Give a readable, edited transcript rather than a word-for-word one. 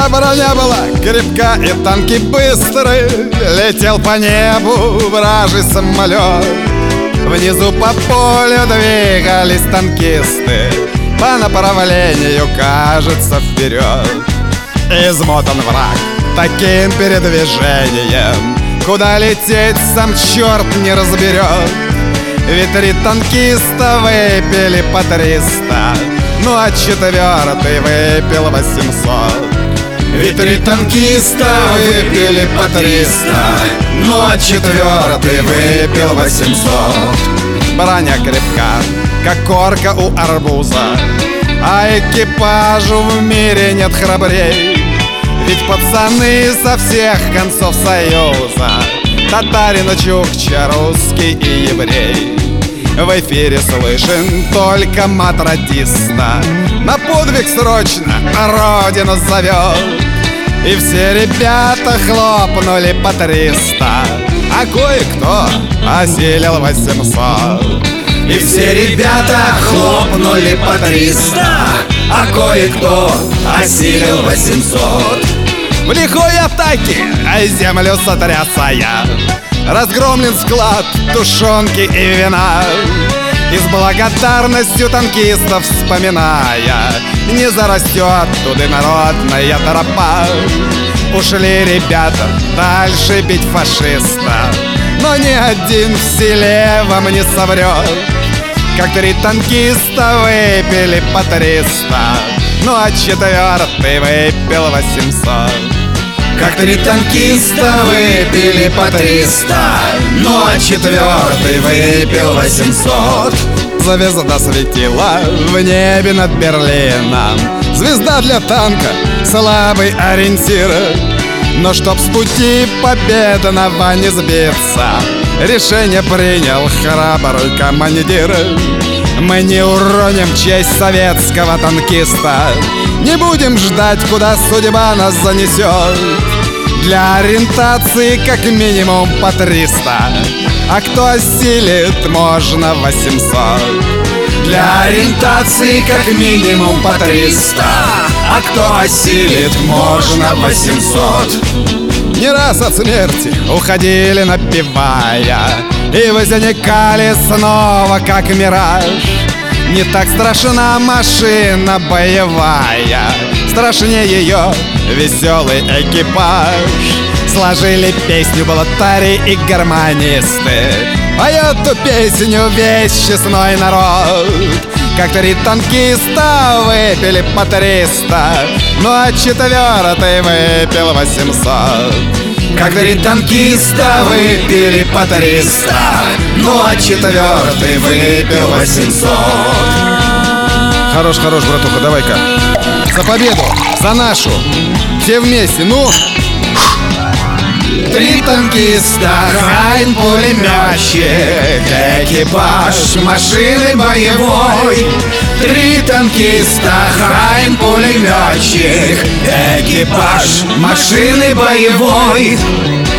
Броня была крепка и танки быстры. Летел по небу вражий самолет. Внизу по полю двигались танкисты по направлению, кажется, вперед. Измотан враг таким передвижением, куда лететь сам черт не разберет. Ведь 3 танкиста выпили по 300, ну а 4-й выпил 800. Ведь 3 танкиста выпили по 300, ну а 4-й выпил 800. Броня крепка, как корка у арбуза, а экипажу в мире нет храбрей. Ведь пацаны со всех концов Союза, татарин, чукча, русский и еврей. В эфире слышен только мат радиста. На подвиг срочно Родину зовет. И все ребята хлопнули по 300, а кое-кто осилил 800. И все ребята хлопнули по 300, а кое-кто осилил 800. В лихой атаке землю сотрясая, разгромлен склад тушенки и вина. И с благодарностью танкистов вспоминая, не зарастет туды народная тропа. Ушли ребята дальше бить фашиста, но ни один в селе вам не соврет. Как 3 танкиста выпили по 300, ну а 4-й выпил 800. Как 3 танкиста выпили по 300, ну а 4-й выпил 800. Звезда светила в небе над Берлином. Звезда для танка — слабый ориентир. Но чтоб с пути победного не сбиться, решение принял храбрый командир. Мы не уроним честь советского танкиста, не будем ждать, куда судьба нас занесет. Для ориентации как минимум по 300, а кто осилит, можно 800. Для ориентации как минимум по 300, а кто осилит, можно 800. Не раз от смерти уходили, напевая, и возникали снова, как мираж. Не так страшна машина боевая, страшнее ее веселый экипаж. Сложили песню блатари и гармонисты, поет эту песню весь честной народ. Как 3 танкиста выпили по 300, ну а 4-й выпил 800. Как 3 танкиста выпили по 300, ну а 4-й выпил 800. Хорош, братуха, давай-ка. За победу, за нашу. Все вместе, ну. 3 танкиста, Хайн пулеметчик, экипаж машины боевой. 3 танкиста, Хайн пулеметчик, экипаж машины боевой.